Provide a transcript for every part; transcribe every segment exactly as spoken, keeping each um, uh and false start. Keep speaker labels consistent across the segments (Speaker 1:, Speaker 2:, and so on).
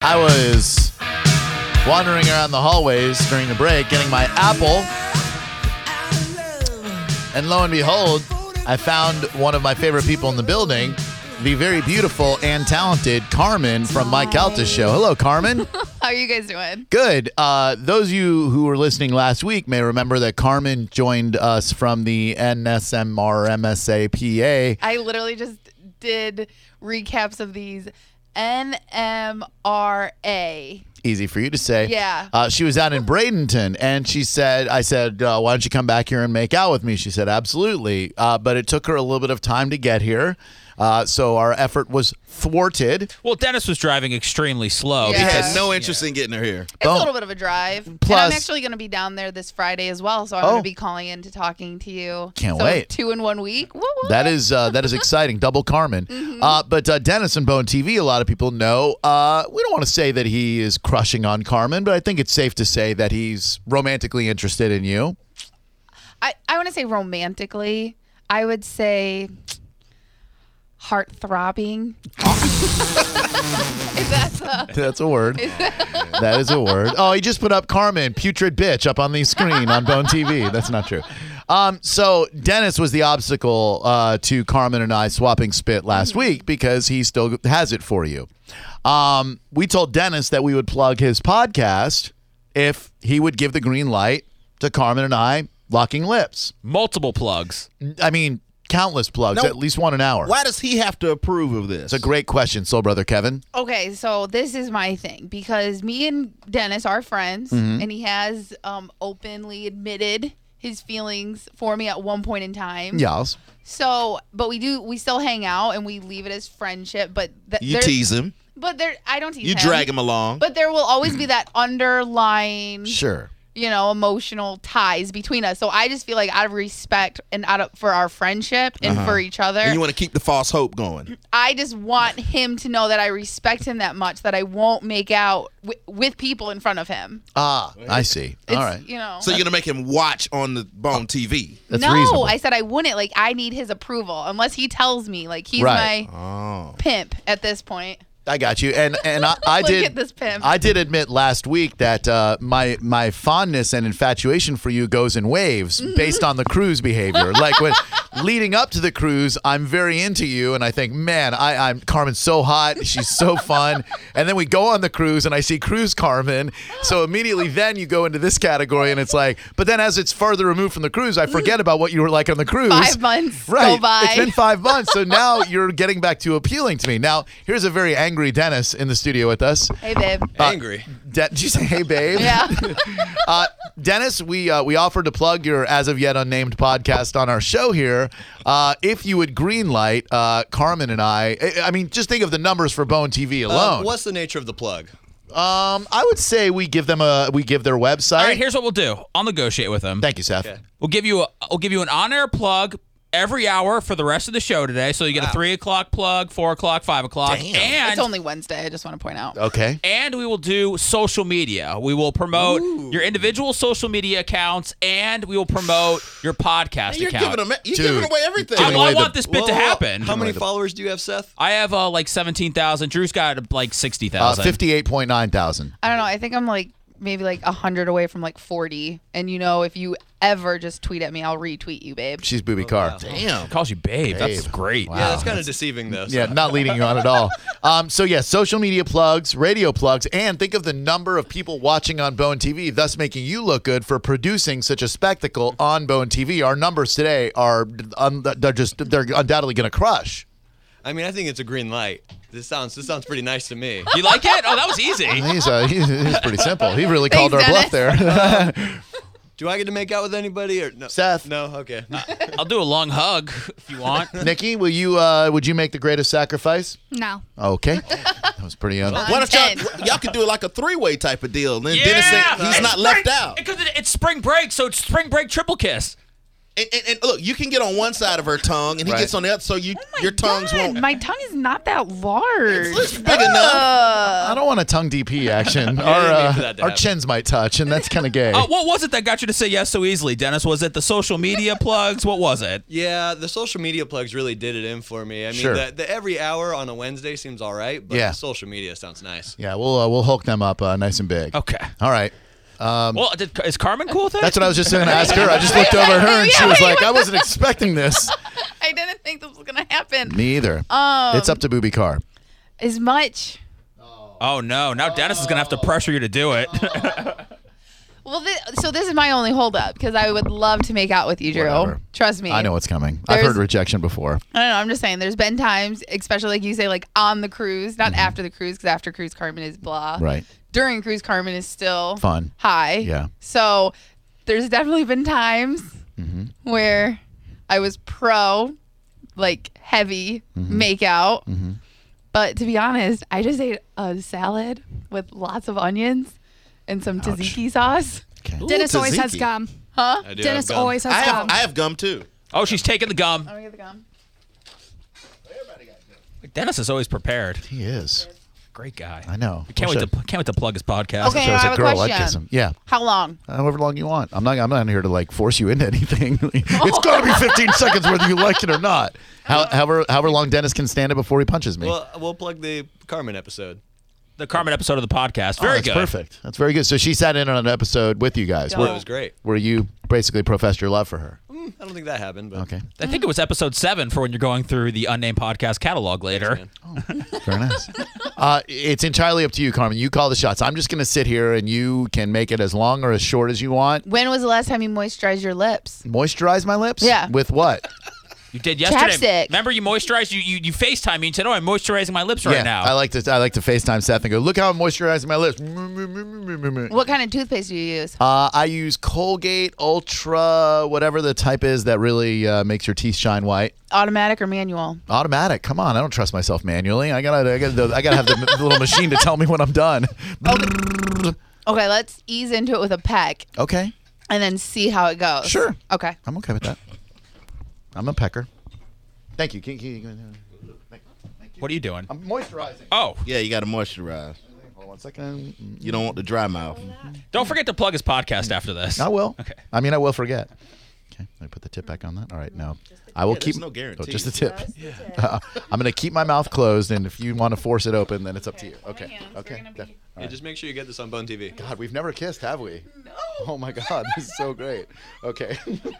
Speaker 1: I was wandering around the hallways during the break, getting my apple, and lo and behold, I found one of my favorite people in the building, the very beautiful and talented Carmen from Mike Calta's show. Hello, Carmen.
Speaker 2: How are you guys doing?
Speaker 1: Good. Uh, those of you who were listening last week may remember that Carmen joined us from the N S M R M S A P A.
Speaker 2: I literally just did recaps of these N M R A.
Speaker 1: Easy for you to say.
Speaker 2: Yeah.
Speaker 1: Uh, she was out in Bradenton, and she said, I said, uh, why don't you come back here and make out with me? She said, absolutely. Uh, but it took her a little bit of time to get here. Uh, so our effort was thwarted.
Speaker 3: Well, Dennis was driving extremely slow.
Speaker 2: Yeah.
Speaker 4: He
Speaker 3: Because
Speaker 4: had no interest in getting her here.
Speaker 2: It's a little bit of a drive.
Speaker 1: Plus-
Speaker 2: and I'm actually going to be down there this Friday as well, so I'm
Speaker 1: Oh.
Speaker 2: going to be calling in to talking to you.
Speaker 1: Can't
Speaker 2: so
Speaker 1: wait.
Speaker 2: Two in one week. Woo, woo.
Speaker 1: That is uh, that is exciting. Double Carmen.
Speaker 2: Mm-hmm.
Speaker 1: Uh, but uh, Dennis and Bone T V, a lot of people know. Uh, we don't want to say that he is crushing on Carmen, but I think it's safe to say that he's romantically interested in you.
Speaker 2: I, I want to say romantically. I would say heart throbbing. If that's a,
Speaker 1: That's a word. That is a word. Oh, he just put up Carmen, putrid bitch, up on the screen on Bone T V. That's not true. Um, so Dennis was the obstacle uh, to Carmen and I swapping spit last week because he still has it for you. Um, we told Dennis that we would plug his podcast if he would give the green light to Carmen and I locking lips.
Speaker 3: multiple plugs.
Speaker 1: I mean, countless plugs,
Speaker 4: No.
Speaker 1: at least one an hour.
Speaker 4: Why does he have to approve of this?
Speaker 1: It's a great question, soul brother Kevin.
Speaker 2: okay, so this is my thing because me and Dennis are friends,
Speaker 1: Mm-hmm.
Speaker 2: and he has um, openly admitted his feelings for me at one point in time.
Speaker 1: Yes.
Speaker 2: So, but we do, we still hang out and we leave it as friendship. But th-
Speaker 4: You
Speaker 2: there-
Speaker 4: tease him.
Speaker 2: But there, I don't tease
Speaker 4: You
Speaker 2: him.
Speaker 4: drag him along.
Speaker 2: But there will always be that underlying,
Speaker 1: Sure.
Speaker 2: you know, emotional ties between us. So I just feel like out of respect and out of for our friendship and for each other,
Speaker 4: and you want to keep the false hope going.
Speaker 2: I just want him to know that I respect him that much that I won't make out w- with people in front of him.
Speaker 1: Ah, I see.
Speaker 2: It's,
Speaker 1: All right.
Speaker 2: You know.
Speaker 4: So you're going to make him watch on the Bone T V.
Speaker 1: That's
Speaker 2: no,
Speaker 1: reasonable.
Speaker 2: I said I wouldn't. Like, I need his approval unless he tells me. Like, he's
Speaker 1: Right.
Speaker 2: my
Speaker 4: Oh.
Speaker 2: pimp at this point.
Speaker 1: I got you, and and I, I
Speaker 2: Look
Speaker 1: did.
Speaker 2: at this pimp.
Speaker 1: I did admit last week that uh, my my fondness and infatuation for you goes in waves
Speaker 2: Mm-hmm.
Speaker 1: based on the cruise behavior. Like when leading up to the cruise, I'm very into you, and I think, man, I, I'm Carmen's so hot, she's so fun, and then we go on the cruise, and I see Cruise Carmen, so immediately then you go into this category, and it's like, but then as it's further removed from the cruise, I forget about what you were like on the cruise.
Speaker 2: Five months
Speaker 1: Right.
Speaker 2: go by.
Speaker 1: It's been five months. So now you're getting back to appealing to me. Now, here's a very angry Dennis in the studio with us.
Speaker 2: Hey, babe.
Speaker 5: Angry.
Speaker 1: De- did you say, hey, babe?
Speaker 2: Yeah.
Speaker 1: uh, Dennis, we uh, we offered to plug your as of yet unnamed podcast on our show here. Uh, if you would greenlight uh, Carmen and I, I I mean, just think of the numbers for Bone T V
Speaker 5: Uh,
Speaker 1: alone.
Speaker 5: what's the nature of the plug?
Speaker 1: um, I would say we give them a we give their website.
Speaker 3: All right, here's what we'll do. I'll negotiate with him.
Speaker 1: Thank you, Seth.
Speaker 5: Okay.
Speaker 3: We'll give you a, we'll give you an on-air plug every hour for the rest of the show today. So you get a three o'clock plug, four o'clock, five o'clock,
Speaker 4: Damn.
Speaker 3: and
Speaker 2: It's only Wednesday. I just want to point out.
Speaker 1: Okay.
Speaker 3: and we will do social media. We will promote your individual social media accounts, and we will promote your podcast
Speaker 4: You're
Speaker 3: account.
Speaker 4: giving him. You're
Speaker 1: Dude.
Speaker 4: giving away everything.
Speaker 3: I,
Speaker 1: Giving
Speaker 3: I
Speaker 1: away
Speaker 3: want
Speaker 1: the-
Speaker 3: this bit to
Speaker 5: Whoa,
Speaker 3: happen.
Speaker 5: How many followers do you have, Seth?
Speaker 3: I have uh, like seventeen thousand. Drew's got like sixty
Speaker 1: Uh,
Speaker 3: thousand.
Speaker 1: fifty-eight point nine thousand.
Speaker 2: I don't know. I think I'm like maybe like one hundred away from like forty. And, you know, if you ever just tweet at me, I'll retweet you, babe.
Speaker 1: She's Booby Carr.
Speaker 5: wow.
Speaker 4: Damn.
Speaker 3: Calls you babe. That's
Speaker 1: Babe.
Speaker 3: great.
Speaker 1: Wow.
Speaker 5: Yeah, that's kind of deceiving, though. so-
Speaker 1: Yeah, not leading you on at all. Um, so, yeah, social media plugs, radio plugs, and think of the number of people watching on Bone T V, thus making you look good for producing such a spectacle on Bone T V. Our numbers today are um, they're just they're undoubtedly going to crush.
Speaker 5: I mean, I think it's a green light. This sounds this sounds pretty nice to me.
Speaker 3: You like it? Oh, that was easy.
Speaker 1: He's uh, he's, he's pretty simple. He really
Speaker 2: Thanks,
Speaker 1: called our bluff there.
Speaker 5: Do I get to make out with anybody or no?
Speaker 1: Seth.
Speaker 5: No. Okay.
Speaker 3: I'll do a long hug if you want.
Speaker 1: Nikki, will you uh, would you make the greatest sacrifice?
Speaker 6: No.
Speaker 1: Okay, that was pretty. Un-
Speaker 4: Why don't y'all,
Speaker 2: Ten.
Speaker 4: y'all could do it like a three-way type of deal. Then
Speaker 3: Yeah,
Speaker 4: Dennis ain't, he's
Speaker 3: It's
Speaker 4: not
Speaker 3: spring-
Speaker 4: left out.
Speaker 3: Because it, it's spring break, so it's spring break triple kiss.
Speaker 4: And, and, and look, you can get on one side of her tongue, and he
Speaker 1: Right.
Speaker 4: gets on the other, so you
Speaker 2: Oh
Speaker 4: your tongues
Speaker 2: God,
Speaker 4: won't.
Speaker 2: my tongue is not that large.
Speaker 4: It's big enough.
Speaker 1: I don't want a tongue D P action. Our,
Speaker 5: didn't mean
Speaker 1: uh,
Speaker 5: for that to
Speaker 1: our
Speaker 5: happen.
Speaker 1: chins might touch, and that's kind of gay.
Speaker 3: Uh, what was it that got you to say yes so easily, Dennis? Was it the social media plugs? What was it?
Speaker 5: Yeah, the social media plugs really did it in for me. I mean,
Speaker 1: Sure.
Speaker 5: the, the every hour on a Wednesday seems all right, but
Speaker 1: Yeah.
Speaker 5: the social media sounds nice.
Speaker 1: Yeah, we'll uh, we'll hulk them up uh, nice and big.
Speaker 3: Okay.
Speaker 1: All right.
Speaker 3: Well, did, is Carmen cool with it?
Speaker 1: That's what I was just going to ask her. I just looked over at her, and she was like, I wasn't expecting this.
Speaker 2: I didn't think this was gonna happen.
Speaker 1: Me either.
Speaker 2: Um,
Speaker 1: It's up to Booby Carr.
Speaker 2: As much.
Speaker 3: Oh, no. Now Dennis is going to have to pressure you to do it.
Speaker 2: Well, thi- so this is my only holdup because I would love to make out with you, Drew.
Speaker 1: Whatever.
Speaker 2: Trust me.
Speaker 1: I know what's coming. I've
Speaker 2: There's-
Speaker 1: heard rejection before.
Speaker 2: I don't know. I'm just saying. There's been times, especially like you say, like on the cruise, not after the cruise, because after cruise, Carmen is blah.
Speaker 1: Right.
Speaker 2: During cruise, Carmen is still
Speaker 1: Fun.
Speaker 2: high.
Speaker 1: Yeah.
Speaker 2: So there's definitely been times
Speaker 1: Mm-hmm.
Speaker 2: where I was pro, like heavy
Speaker 1: Mm-hmm.
Speaker 2: make out. But to be honest, I just ate a salad with lots of onions and some tzatziki sauce.
Speaker 1: Okay.
Speaker 6: Dennis always has
Speaker 4: tzatziki.
Speaker 6: gum.
Speaker 2: Huh?
Speaker 5: I do
Speaker 6: Dennis
Speaker 5: have gum.
Speaker 6: always has
Speaker 4: I have
Speaker 6: gum.
Speaker 4: I have gum too.
Speaker 3: Oh, she's taking the gum.
Speaker 2: I'm gonna get the gum.
Speaker 3: Dennis is always prepared.
Speaker 1: He is.
Speaker 3: Great guy.
Speaker 1: I know.
Speaker 3: Can't
Speaker 1: Wish
Speaker 3: wait
Speaker 1: I-
Speaker 3: to can't wait to plug his podcast.
Speaker 2: Okay.
Speaker 1: If I was
Speaker 2: I
Speaker 1: a
Speaker 2: have a
Speaker 1: girl, I'd
Speaker 2: question.
Speaker 1: kiss him. Yeah.
Speaker 2: How long?
Speaker 1: However long you want. I'm not. I'm not here to like force you into anything. It's got to be fifteen seconds, whether you like it or not. How, however, however long Dennis can stand it before he punches me.
Speaker 5: Well, we'll plug the Carmen episode.
Speaker 3: The Carmen episode of the podcast.
Speaker 1: Oh,
Speaker 3: Very
Speaker 1: that's
Speaker 3: good.
Speaker 1: perfect. That's very good. So she sat in on an episode with you guys,
Speaker 5: Oh,
Speaker 1: where,
Speaker 5: it was great.
Speaker 1: where you basically professed your love for her.
Speaker 5: Mm, I don't think that happened, but
Speaker 1: Okay.
Speaker 3: I think it was episode seven for when you're going through the unnamed podcast catalog later.
Speaker 5: man.
Speaker 1: Very nice. Uh, it's entirely up to you, Carmen. You call the shots. I'm just going to sit here, and you can make it as long or as short as you want.
Speaker 2: When was the last time you moisturized your lips?
Speaker 1: Moisturize my lips?
Speaker 2: Yeah.
Speaker 1: With what?
Speaker 3: You did yesterday.
Speaker 2: Chapstick.
Speaker 3: Remember you moisturized you you, you FaceTime me and said, "Oh, I'm moisturizing my lips right
Speaker 1: yeah.
Speaker 3: now."
Speaker 1: I like to I like to FaceTime Seth and go, look how I'm moisturizing my lips.
Speaker 2: What kind of toothpaste do you use?
Speaker 1: Uh, I use Colgate Ultra, whatever the type is that really uh, makes your teeth shine white.
Speaker 2: Automatic or manual?
Speaker 1: Automatic. Come on, I don't trust myself manually. I gotta, I gotta, I gotta have the, the little machine to tell me when I'm done.
Speaker 2: Okay, let's ease into it with a peck
Speaker 1: Okay,
Speaker 2: and then see how it goes.
Speaker 1: Sure.
Speaker 2: Okay.
Speaker 1: I'm okay with that. I'm a pecker. Thank you. Can, can you thank, thank you.
Speaker 3: What are you doing?
Speaker 1: I'm moisturizing.
Speaker 3: Oh,
Speaker 4: Yeah, you got to moisturize.
Speaker 1: Hold on one second.
Speaker 4: You don't want the dry mouth.
Speaker 3: don't forget to plug his podcast after this.
Speaker 1: I will.
Speaker 3: Okay.
Speaker 1: I mean, I will forget. Okay, let me put the tip back on that. All right, no. I will
Speaker 4: Yeah,
Speaker 1: keep.
Speaker 4: there's no guarantee.
Speaker 1: Oh, just the tip. Uh, I'm going to keep my mouth closed, and if you want to force it open, then it's up to you. Okay.
Speaker 2: hands are
Speaker 1: Okay.
Speaker 2: gonna be-
Speaker 1: Def- all
Speaker 5: Yeah,
Speaker 1: right.
Speaker 5: just make sure you get this on Bone T V.
Speaker 1: God, we've never kissed, have we? No. Oh my God, this is so great. Okay.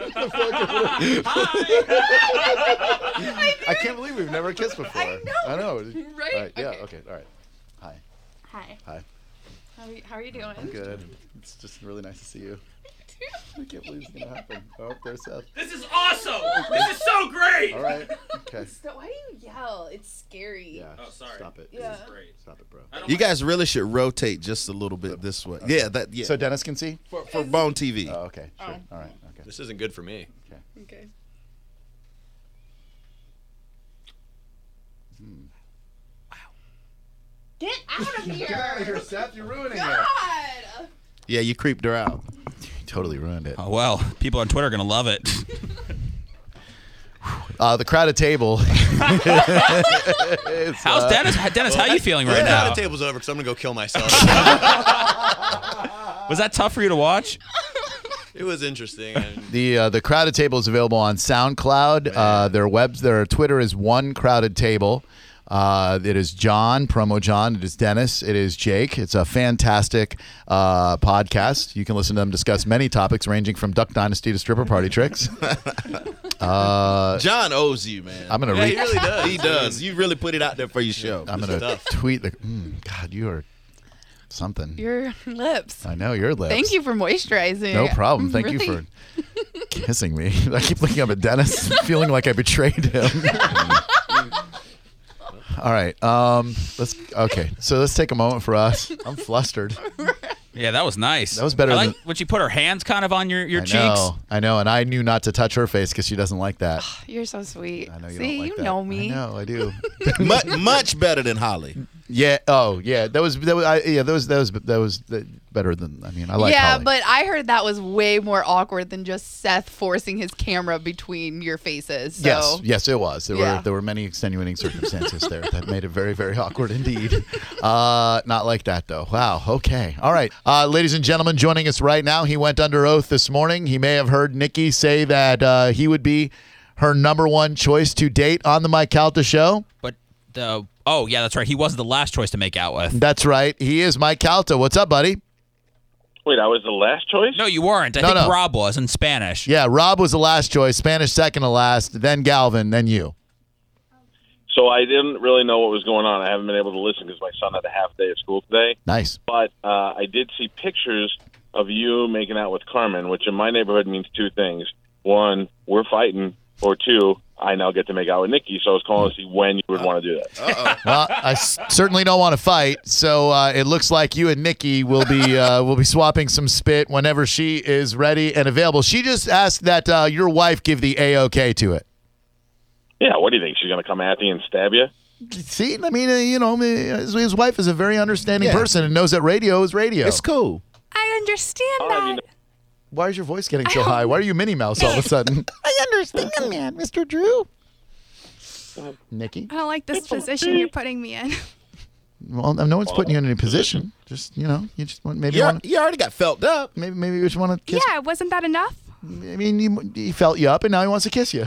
Speaker 1: I can't believe we've never kissed before.
Speaker 2: I know,
Speaker 1: I know.
Speaker 2: right?
Speaker 1: All right. Yeah.
Speaker 2: Okay.
Speaker 1: Okay. All right. Hi.
Speaker 2: Hi.
Speaker 1: Hi.
Speaker 2: How are you, how are you doing?
Speaker 1: Good. It's just really nice to see you. I can't believe it's gonna happen. Oh, there's Seth.
Speaker 3: This is awesome. This is so great.
Speaker 1: All right. Okay.
Speaker 2: So why do you yell? It's scary.
Speaker 1: Yeah.
Speaker 3: Oh, sorry.
Speaker 1: Stop it.
Speaker 2: Yeah.
Speaker 3: Great.
Speaker 1: Stop it, bro.
Speaker 4: You guys really should rotate just a little bit this way. Yeah, that yeah.
Speaker 1: So Dennis can see.
Speaker 4: for, for Bone T V.
Speaker 1: Oh, okay. Sure. All right. Okay.
Speaker 5: This isn't good for me.
Speaker 2: Okay. Get out of here!
Speaker 1: Seth. You're ruining
Speaker 2: God!
Speaker 4: Yeah, you creeped her out.
Speaker 1: You totally ruined it.
Speaker 3: Oh well, people on Twitter are gonna love it.
Speaker 1: Uh, the crowded table.
Speaker 3: How's Dennis? Dennis, how you feeling right
Speaker 5: Yeah,
Speaker 3: now?
Speaker 5: the table's over because I'm gonna go kill myself.
Speaker 3: Was that tough for you to watch?
Speaker 5: It was interesting. And
Speaker 1: The uh, the crowded table is available on SoundCloud. Uh, their webs, their Twitter is one crowded table. Uh, it is John, promo John. It is Dennis. It is Jake. It's a fantastic uh, podcast. You can listen to them discuss many topics ranging from Duck Dynasty to stripper party tricks. Uh,
Speaker 4: John owes you, man.
Speaker 1: I'm gonna
Speaker 5: yeah,
Speaker 1: read.
Speaker 5: he really does.
Speaker 4: he does. You really put it out there for your show.
Speaker 1: I'm
Speaker 5: This
Speaker 1: gonna
Speaker 5: is tough.
Speaker 1: tweet the. Mm, God, you are something.
Speaker 2: Your lips.
Speaker 1: I know your lips.
Speaker 2: Thank you for moisturizing.
Speaker 1: No problem. Thank
Speaker 2: Really-
Speaker 1: you for kissing me. I keep looking up at Dennis, feeling like I betrayed him. All right. Um. Let's. Okay. So let's take a moment for us. I'm flustered.
Speaker 3: Yeah, that was nice.
Speaker 1: That was better
Speaker 3: I like
Speaker 1: than-
Speaker 3: when she put her hands kind of on your, your
Speaker 1: I
Speaker 3: cheeks.
Speaker 1: know. I know. And I knew not to touch her face because she doesn't like that.
Speaker 2: You're so sweet.
Speaker 1: I know you
Speaker 2: See,
Speaker 1: don't like
Speaker 2: you
Speaker 1: that.
Speaker 2: know me.
Speaker 1: I know. I do.
Speaker 4: much, much better than Holly.
Speaker 1: Yeah. Oh, yeah. That was that was I, yeah. That was that was that was uh, better than. I mean, I like.
Speaker 2: yeah,
Speaker 1: Holly.
Speaker 2: but I heard that was way more awkward than just Seth forcing his camera between your faces. So.
Speaker 1: Yes, yes, it was. There
Speaker 2: Yeah.
Speaker 1: were there were many extenuating circumstances there that made it very, very awkward indeed. Uh, not like that though. Wow. Okay. All right, uh, ladies and gentlemen, joining us right now. He went under oath this morning. He may have heard Nikki say that uh, he would be her number one choice to date on the Mike Calta show.
Speaker 3: But the oh yeah, that's right. He wasn't the last choice to make out with.
Speaker 1: That's right. He is Mike Calta. What's up, buddy?
Speaker 6: Wait, I was the last choice?
Speaker 3: No, you weren't. I
Speaker 1: No,
Speaker 3: think
Speaker 1: no.
Speaker 3: Rob was in Spanish.
Speaker 1: Yeah, Rob was the last choice. Spanish second to last. Then Galvin. Then you.
Speaker 6: So I didn't really know what was going on. I haven't been able to listen because my son had a half day of school today.
Speaker 1: Nice.
Speaker 6: But uh, I did see pictures of you making out with Carmen, which in my neighborhood means two things. One, we're fighting. Or two, I now get to make out with Nikki. So I was calling to see when you would want to do that.
Speaker 1: Well, I s- certainly don't want to fight, so uh, it looks like you and Nikki will be uh, will be swapping some spit whenever she is ready and available. She just asked that uh, your wife give the A-OK to it.
Speaker 6: Yeah, what do you think? She's going to come at you and stab you?
Speaker 1: See, I mean, uh, you know, his, his wife is a very understanding
Speaker 4: Yeah.
Speaker 1: person and knows that radio is radio.
Speaker 4: It's cool.
Speaker 7: I understand
Speaker 6: Oh,
Speaker 7: that.
Speaker 6: you know-
Speaker 1: Why is your voice getting so high? Why are you Minnie Mouse all of a sudden? I understand, man, Mister Drew. Nikki?
Speaker 7: I don't like this position you're putting me in.
Speaker 1: Well, no one's putting you in any position. Just, you know, you just want, maybe
Speaker 4: You,
Speaker 1: want,
Speaker 4: you already got felt up.
Speaker 1: maybe maybe you just want to kiss.
Speaker 7: Yeah, wasn't that enough?
Speaker 1: I mean, he, he felt you up, and now he wants to kiss you.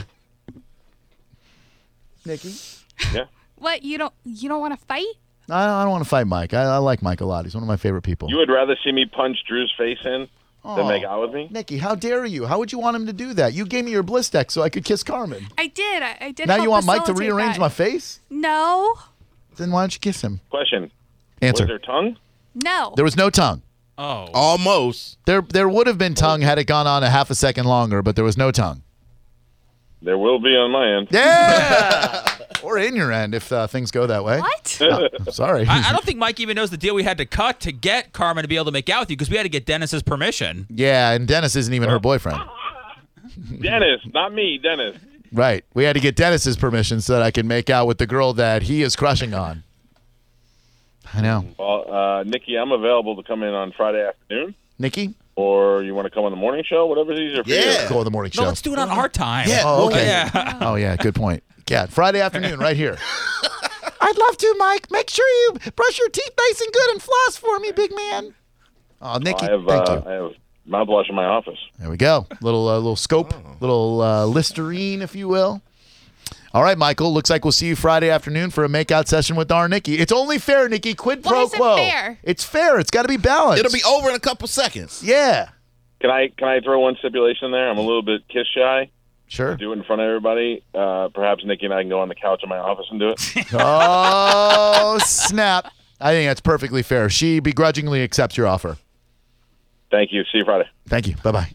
Speaker 1: Nikki?
Speaker 6: Yeah.
Speaker 7: What, you don't you don't want to fight?
Speaker 1: I, I don't want to fight Mike. I, I like Mike a lot. He's one of my favorite people.
Speaker 6: You would rather see me punch Drew's face in
Speaker 1: Oh.
Speaker 6: than make out with me?
Speaker 1: Nikki, how dare you? How would you want him to do that? You gave me your bliss deck so I could kiss Carmen.
Speaker 7: I did. I, I did.
Speaker 1: Now
Speaker 7: help
Speaker 1: you want Mike to
Speaker 7: facilitate
Speaker 1: rearrange
Speaker 7: that.
Speaker 1: my face?
Speaker 7: No.
Speaker 1: Then why don't you kiss him?
Speaker 6: Question.
Speaker 1: Answer.
Speaker 6: Was there tongue?
Speaker 7: No.
Speaker 1: There was no tongue.
Speaker 3: Oh.
Speaker 4: Almost.
Speaker 1: There there would have been tongue had it gone on a half a second longer, but there was no tongue.
Speaker 6: There will be on my end.
Speaker 1: Yeah! Or in your end if uh, things go that way.
Speaker 7: What?
Speaker 1: Oh, sorry.
Speaker 3: I, I don't think Mike even knows the deal we had to cut to get Carmen to be able to make out with you because we had to get Dennis's permission.
Speaker 1: Yeah, and Dennis isn't even her boyfriend.
Speaker 6: Dennis, not me, Dennis.
Speaker 1: Right. We had to get Dennis's permission so that I could make out with the girl that he is crushing on. I know.
Speaker 6: Well, uh, Nikki, I'm available to come in on Friday afternoon,
Speaker 1: Nikki?
Speaker 6: or you want to come on the morning show, whatever's easier for
Speaker 4: Yeah.
Speaker 6: you.
Speaker 1: Go on the morning show.
Speaker 3: No, let's do it on our time.
Speaker 4: Yeah.
Speaker 1: Oh, okay.
Speaker 3: Yeah.
Speaker 1: Oh, yeah. Good point. Yeah, Friday afternoon, right here. I'd love to, Mike. Make sure you brush your teeth nice and good and floss for me, big man. Oh, Nikki,
Speaker 6: I have,
Speaker 1: thank
Speaker 6: uh,
Speaker 1: you.
Speaker 6: I have mouthwash in my office.
Speaker 1: There we go. Little uh, little scope, little uh, Listerine, if you will. All right, Michael. Looks like we'll see you Friday afternoon for a makeout session with our Nikki. It's only fair, Nikki. Quid
Speaker 7: Why
Speaker 1: pro
Speaker 7: is it
Speaker 1: quo.
Speaker 7: fair?
Speaker 1: It's fair. It's got to be balanced.
Speaker 4: It'll be over in a couple seconds.
Speaker 1: Yeah.
Speaker 6: Can I can I throw one stipulation there? I'm a little bit kiss shy.
Speaker 1: Sure.
Speaker 6: Do it in front of everybody. Uh, perhaps Nikki and I can go on the couch in my office and do it.
Speaker 1: Oh, snap. I think that's perfectly fair. She begrudgingly accepts your offer.
Speaker 6: Thank you. See you Friday.
Speaker 1: Thank you. Bye-bye.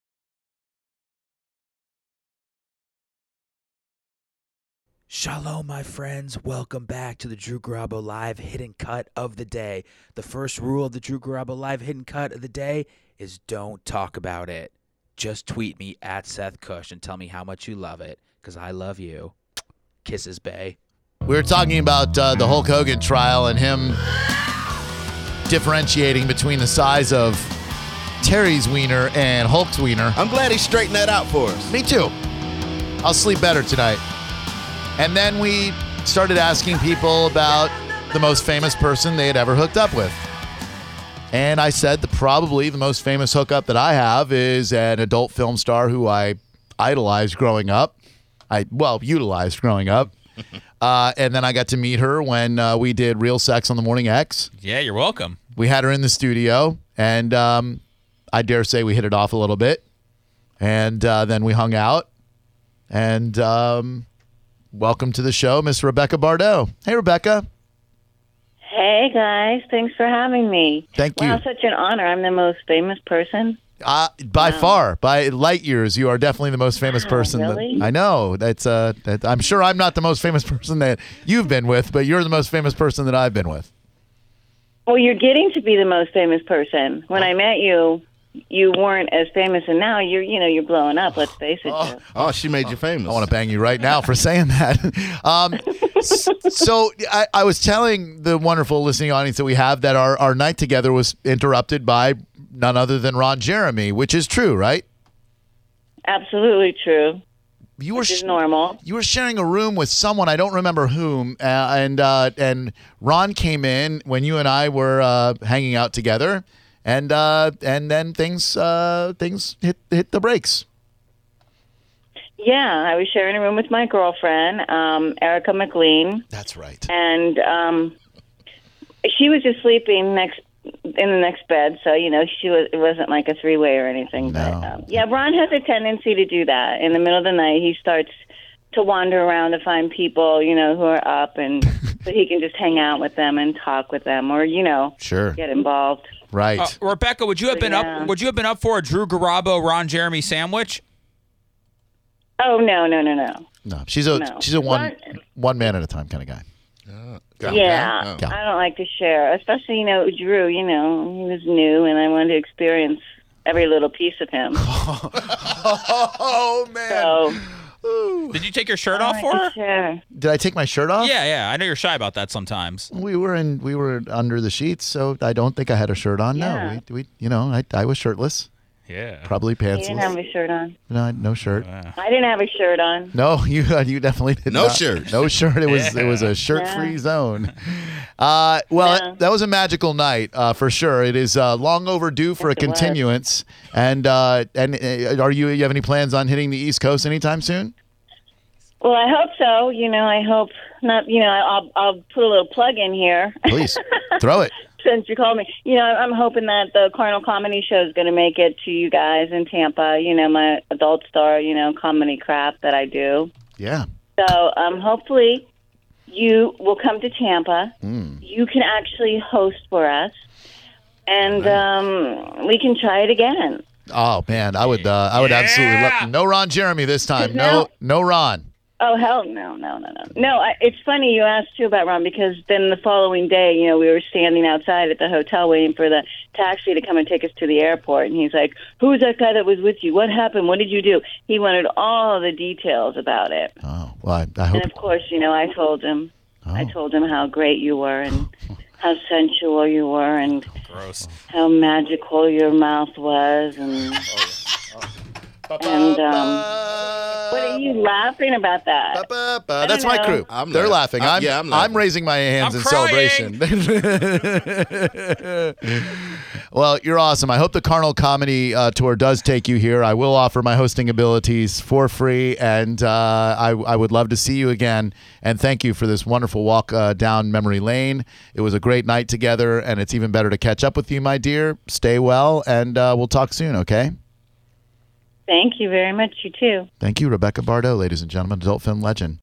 Speaker 8: Shalom, my friends. Welcome back to the Drew Garabo Live Hidden Cut of the Day. The first rule of the Drew Garabo Live Hidden Cut of the Day is don't talk about it. Just tweet me at Seth Cush and tell me how much you love it, because I love you. Kisses, bae.
Speaker 1: We were talking about uh, the Hulk Hogan trial and him differentiating between the size of Terry's wiener and Hulk's wiener.
Speaker 4: I'm glad he straightened that out for us.
Speaker 1: Me too. I'll sleep better tonight. And then we started asking people about the most famous person they had ever hooked up with. And I said that probably the most famous hookup that I have is an adult film star who I idolized growing up. I, well, utilized growing up. Uh, and then I got to meet her when uh, we did Real Sex on the Morning X.
Speaker 3: Yeah, you're welcome.
Speaker 1: We had her in the studio, and um, I dare say we hit it off a little bit. And uh, then we hung out. And um, welcome to the show, Miss Rebecca Bardot. Hey, Rebecca.
Speaker 9: Hey, guys. Thanks for having me.
Speaker 1: Thank you.
Speaker 9: Wow, such an honor. I'm the most famous person.
Speaker 1: Uh, by far, by light years, you are definitely the most famous
Speaker 9: Wow,
Speaker 1: person. that-
Speaker 9: really?
Speaker 1: I know. That's. Uh, that, I'm sure I'm not the most famous person that you've been with, but you're the most famous person that I've been with.
Speaker 9: Well, you're getting to be the most famous person. When I met you, you weren't as famous, and now you're, you know, you're blowing up. Let's face it.
Speaker 1: Oh.
Speaker 9: Drew.
Speaker 4: Oh, she made you famous.
Speaker 1: I want to bang you right now for saying that. Um, s- so I, I was telling the wonderful listening audience that we have that our, our night together was interrupted by none other than Ron Jeremy, which is true, right?
Speaker 9: Absolutely true.
Speaker 1: You were
Speaker 9: Which is
Speaker 1: sh-
Speaker 9: normal.
Speaker 1: you were sharing a room with someone, I don't remember whom, uh, and uh, and Ron came in when you and I were uh, hanging out together, and uh, and then things uh, things hit hit the brakes.
Speaker 9: Yeah, I was sharing a room with my girlfriend, um, Erica McLean,
Speaker 1: That's right.
Speaker 9: and um, she was just sleeping next in the next bed. So you know, she was. It wasn't like a three way or anything.
Speaker 1: No.
Speaker 9: But um, yeah, Ron has a tendency to do that. In the middle of the night, he starts to wander around to find people, you know, who are up, and so he can just hang out with them and talk with them, or you know,
Speaker 1: Sure.
Speaker 9: get involved.
Speaker 1: Right.
Speaker 3: Uh, Rebecca, would you have been
Speaker 9: Yeah.
Speaker 3: up? Would you have been up for a Drew Garabo, Ron Jeremy sandwich?
Speaker 9: Oh no, no, no, no.
Speaker 1: No, she's a
Speaker 9: No.
Speaker 1: she's a one
Speaker 9: Ron-
Speaker 1: one man at a time kind of guy.
Speaker 9: Yeah,
Speaker 1: Okay.
Speaker 9: I don't like to share, especially you know Drew. You know, he was new, and I wanted to experience every little piece of him.
Speaker 1: Oh man!
Speaker 9: So
Speaker 3: Did you take your shirt
Speaker 9: I
Speaker 3: off
Speaker 9: like
Speaker 3: for
Speaker 9: to
Speaker 3: her?
Speaker 9: share.
Speaker 1: Did I take my shirt off?
Speaker 3: Yeah, yeah. I know you're shy about that sometimes.
Speaker 1: We were in we were under the sheets, so I don't think I had a shirt on.
Speaker 9: Yeah.
Speaker 1: No, we, we you know I I was shirtless,
Speaker 3: Yeah.
Speaker 1: probably
Speaker 9: He didn't have
Speaker 1: pantsless.
Speaker 9: a shirt on.
Speaker 1: No, I had no shirt.
Speaker 9: I didn't have a shirt on.
Speaker 1: No, you you definitely did
Speaker 4: No
Speaker 1: not.
Speaker 4: shirt.
Speaker 1: No shirt. It was it was a shirt free zone. Uh, well,
Speaker 9: Yeah.
Speaker 1: that was a magical night uh, for sure. It is uh, long overdue for
Speaker 9: Yes,
Speaker 1: a
Speaker 9: it was.
Speaker 1: continuance. And uh, and uh, are you you have any plans on hitting the East Coast anytime soon?
Speaker 9: Well, I hope so. You know, I hope not. You know, I'll I'll put a little plug in here.
Speaker 1: Please throw it.
Speaker 9: Since you called me, you know, I'm hoping that the Cardinal Comedy Show is going to make it to you guys in Tampa. You know, my adult star, you know, comedy crap that I do.
Speaker 1: Yeah.
Speaker 9: So, um, hopefully, you will come to Tampa.
Speaker 1: Mm.
Speaker 9: You can actually host for us, and um, we can try it again.
Speaker 1: Oh man, I would uh, I would absolutely love no Ron Jeremy this time. No no Ron.
Speaker 9: Oh hell no no no no no! I, it's funny you asked too about Ron, because then the following day, you know, we were standing outside at the hotel waiting for the taxi to come and take us to the airport, and he's like, "Who's that guy that was with you? What happened? What did you do?" He wanted all the details about it,
Speaker 1: Oh well, I, I hope.
Speaker 9: and of course, you know, I told him, I
Speaker 1: Oh.
Speaker 9: told him how great you were and how sensual you were and
Speaker 3: Gross.
Speaker 9: how magical your mouth was, and and um, what are you laughing about that?
Speaker 1: Uh, that's my
Speaker 9: know.
Speaker 1: crew.
Speaker 4: I'm
Speaker 1: They're
Speaker 4: laugh-
Speaker 1: laughing.
Speaker 4: I'm-
Speaker 1: I'm,
Speaker 4: yeah, I'm
Speaker 1: I'm,
Speaker 4: laughing.
Speaker 1: raising my hands
Speaker 3: I'm
Speaker 1: in
Speaker 3: crying.
Speaker 1: celebration. Well, you're awesome. I hope the Carnal Comedy uh, Tour does take you here. I will offer my hosting abilities for free, and uh, I, I would love to see you again. And thank you for this wonderful walk uh, down memory lane. It was a great night together, and it's even better to catch up with you, my dear. Stay well, and uh, we'll talk soon, okay?
Speaker 9: Thank you very much. You too.
Speaker 1: Thank you, Rebecca Bardot, ladies and gentlemen, adult film legend.